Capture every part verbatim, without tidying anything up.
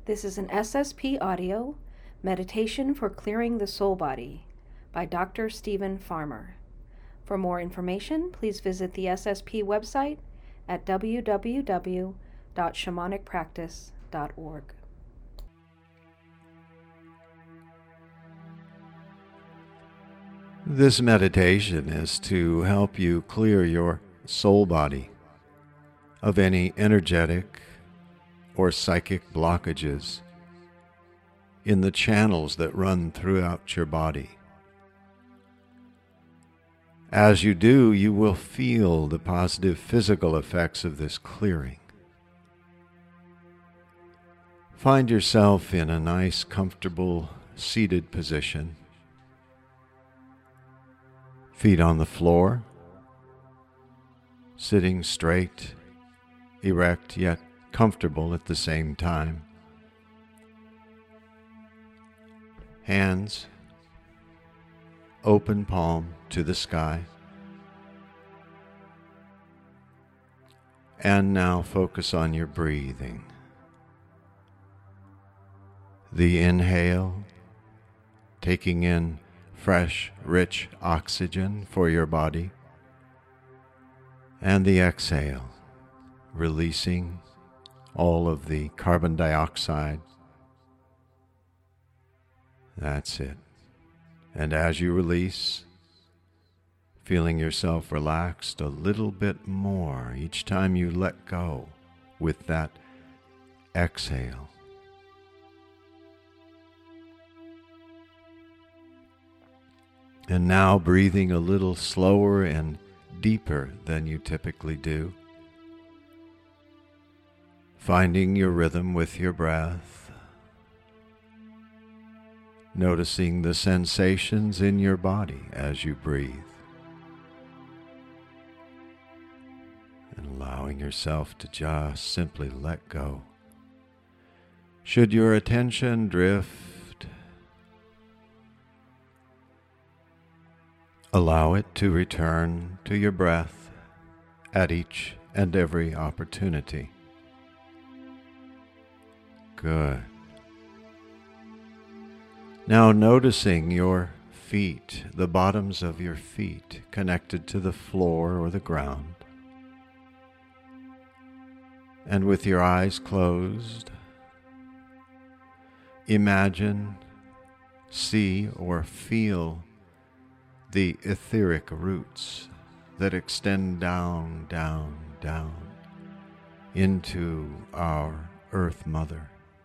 This is an S S P audio, Meditation for Clearing the Soul Body, by Doctor Stephen Farmer. For more information, please visit the S S P website at w w w dot shamanic practice dot org. This meditation is to help you clear your soul body of any energetic or psychic blockages in the channels that run throughout your body. As you do, you will feel the positive physical effects of this clearing. Find yourself in a nice, comfortable, seated position. Feet on the floor, sitting straight, erect, yet comfortable at the same time. Hands, open palm to the sky. And now focus on your breathing. The inhale, taking in fresh, rich oxygen for your body. And the exhale, releasing all of the carbon dioxide. That's it. And as you release, feeling yourself relaxed a little bit more each time you let go with that exhale. And now breathing a little slower and deeper than you typically do. Finding your rhythm with your breath. Noticing the sensations in your body as you breathe. And allowing yourself to just simply let go. Should your attention drift, allow it to return to your breath at each and every opportunity. Good. Now noticing your feet, the bottoms of your feet connected to the floor or the ground. And with your eyes closed, imagine, see, or feel the etheric roots that extend down, down, down into our Earth Mother.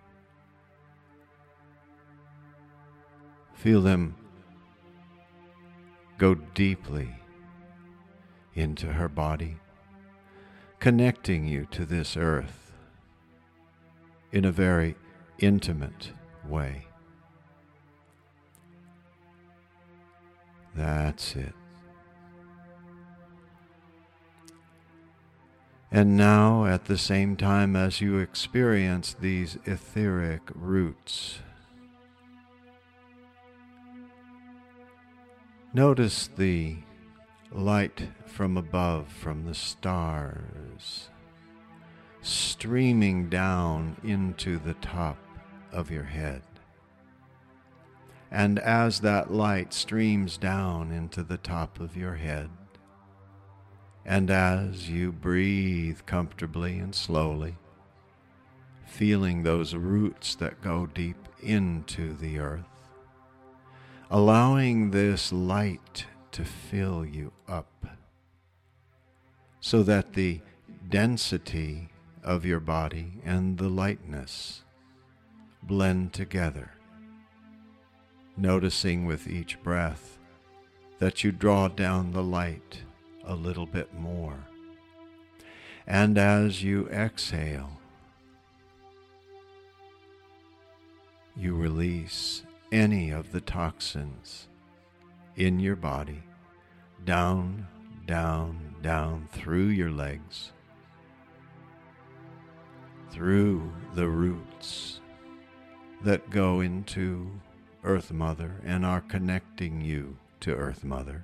Feel them go deeply into her body, connecting you to this earth in a very intimate way. That's it. And now, at the same time as you experience these etheric roots, notice the light from above, from the stars, streaming down into the top of your head. And as that light streams down into the top of your head, and as you breathe comfortably and slowly, feeling those roots that go deep into the earth, allowing this light to fill you up so that the density of your body and the lightness blend together. Noticing with each breath that you draw down the light a little bit more. And as you exhale, you release any of the toxins in your body down, down, down through your legs, through the roots that go into Earth Mother and are connecting you to Earth Mother,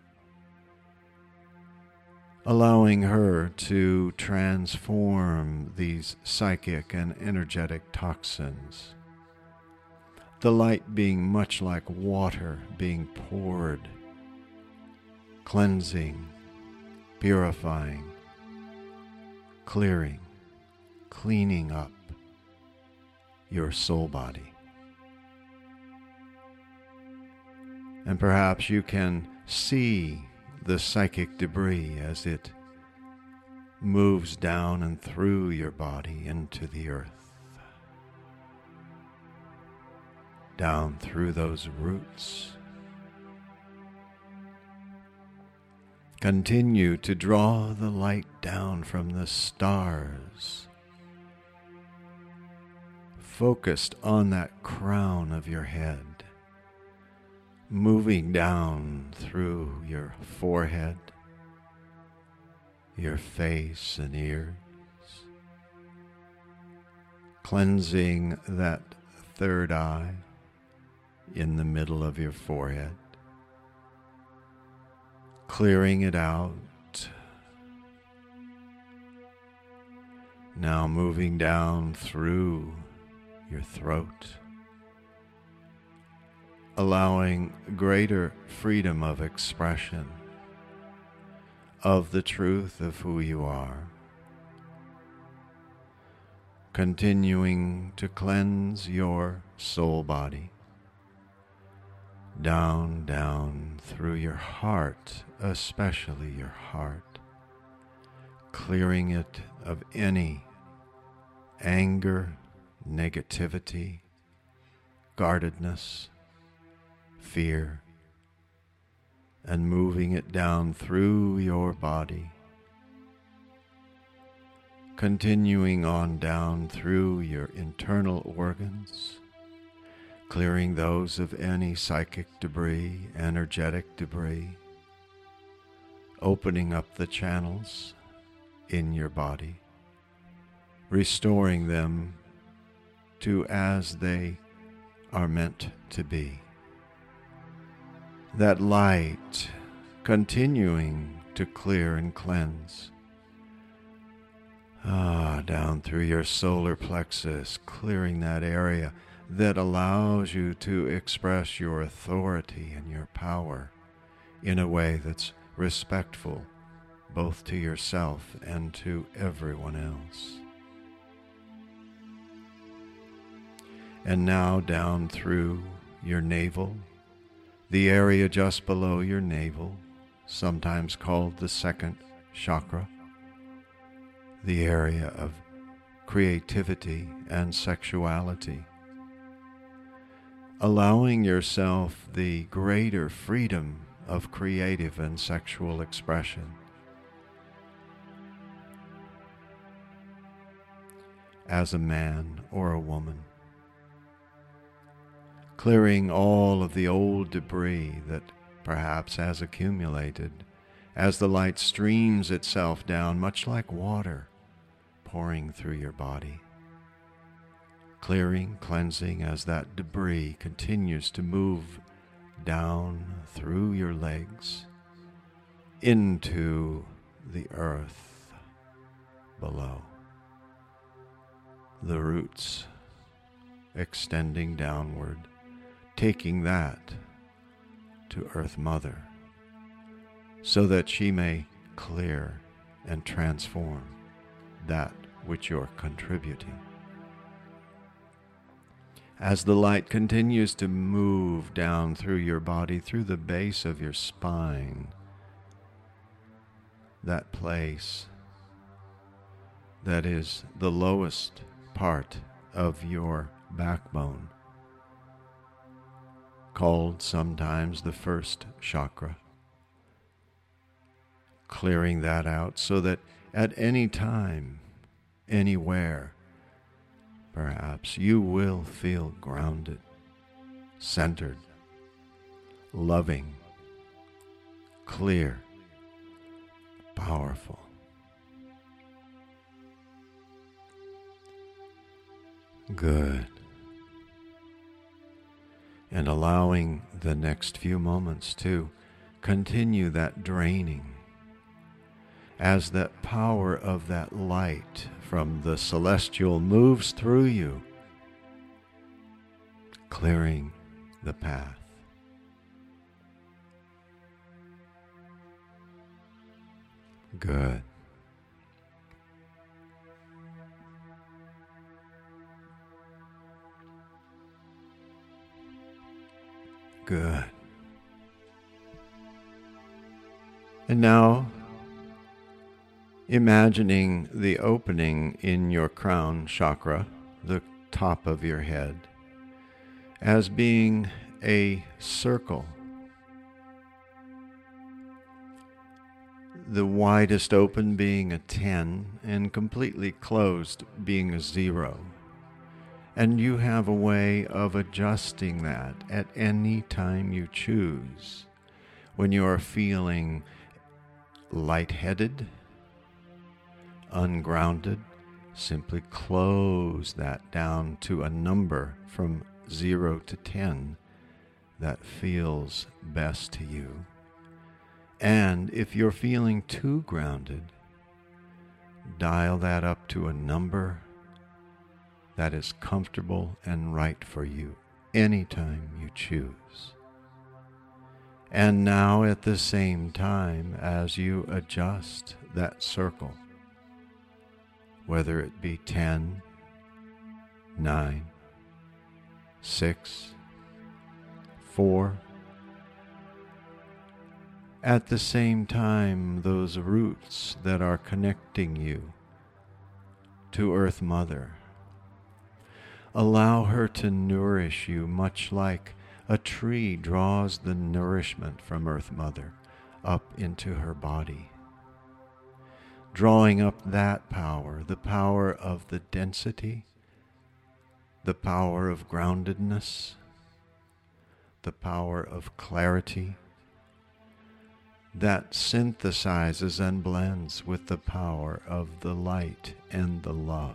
allowing her to transform these psychic and energetic toxins the light being much like water being poured, cleansing, purifying, clearing, cleaning up your soul body. And perhaps you can see the psychic debris as it moves down and through your body into the earth, down through those roots. Continue to draw the light down from the stars, focused on that crown of your head, moving down through your forehead, your face and ears, cleansing that third eye in the middle of your forehead, clearing it out. Now moving down through your throat, allowing greater freedom of expression of the truth of who you are, continuing to cleanse your soul body, down, down through your heart, especially your heart, clearing it of any anger, negativity, guardedness, fear, and moving it down through your body, continuing on down through your internal organs, clearing those of any psychic debris, energetic debris, opening up the channels in your body, restoring them to as they are meant to be. That light continuing to clear and cleanse. Ah, down through your solar plexus, clearing that area that allows you to express your authority and your power in a way that's respectful both to yourself and to everyone else. And now down through your navel, the area just below your navel, sometimes called the second chakra, the area of creativity and sexuality, allowing yourself the greater freedom of creative and sexual expression. As a man or a woman, clearing all of the old debris that perhaps has accumulated as the light streams itself down, much like water pouring through your body. Clearing, cleansing as that debris continues to move down through your legs into the earth below. The roots extending downward, taking that to Earth Mother so that she may clear and transform that which you're contributing. As the light continues to move down through your body, through the base of your spine, that place that is the lowest part of your backbone, called sometimes the first chakra, clearing that out so that at any time, anywhere, perhaps you will feel grounded, centered, loving, clear, powerful. Good. And allowing the next few moments to continue that draining as that power of that light from the celestial moves through you, clearing the path. Good. Good. And now, imagining the opening in your crown chakra, the top of your head, as being a circle. The widest open being a ten, and completely closed being a zero. And you have a way of adjusting that at any time you choose. When you are feeling lightheaded, ungrounded, simply close that down to a number from zero to ten that feels best to you. And if you're feeling too grounded, dial that up to a number that is comfortable and right for you anytime you choose. And now at the same time as you adjust that circle, whether it be ten, nine, six, four, at the same time those roots that are connecting you to Earth Mother, allow her to nourish you much like a tree draws the nourishment from Earth Mother up into her body, drawing up that power, the power of the density, the power of groundedness, the power of clarity, that synthesizes and blends with the power of the light and the love.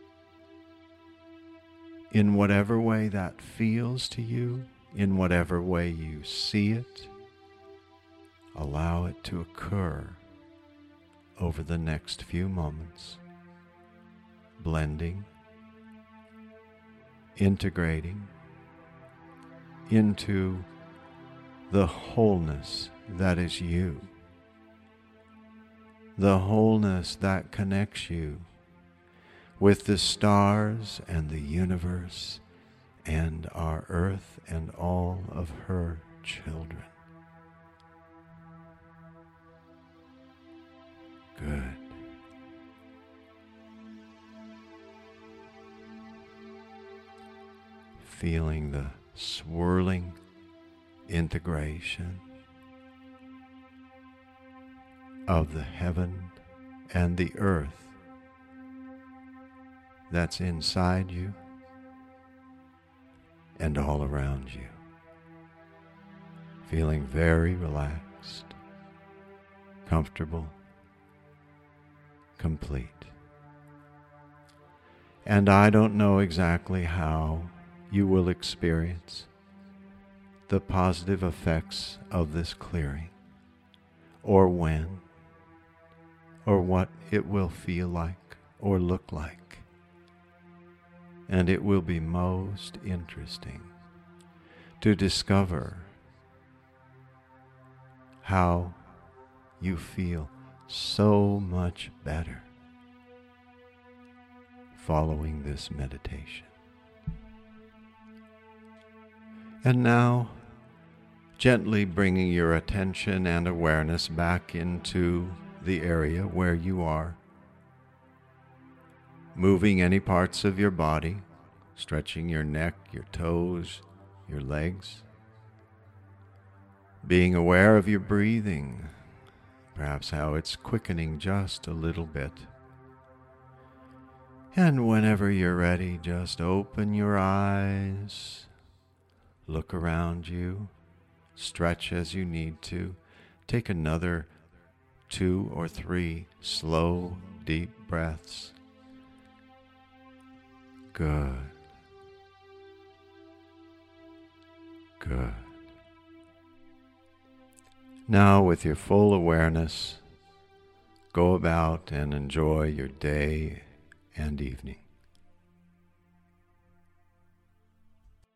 In whatever way that feels to you, in whatever way you see it, allow it to occur over the next few moments, blending, integrating into the wholeness that is you, the wholeness that connects you with the stars and the universe and our earth and all of her children. Good. Feeling the swirling integration of the heaven and the earth that's inside you and all around you. Feeling very relaxed, comfortable, complete. And I don't know exactly how you will experience the positive effects of this clearing, or when, or what it will feel like or look like. And it will be most interesting to discover how you feel so much better following this meditation. And now, gently bringing your attention and awareness back into the area where you are, moving any parts of your body, stretching your neck, your toes, your legs, being aware of your breathing, perhaps how it's quickening just a little bit. And whenever you're ready, just open your eyes, look around you, stretch as you need to, take another two or three slow, deep breaths. Good. Good. Now, with your full awareness, go about and enjoy your day and evening.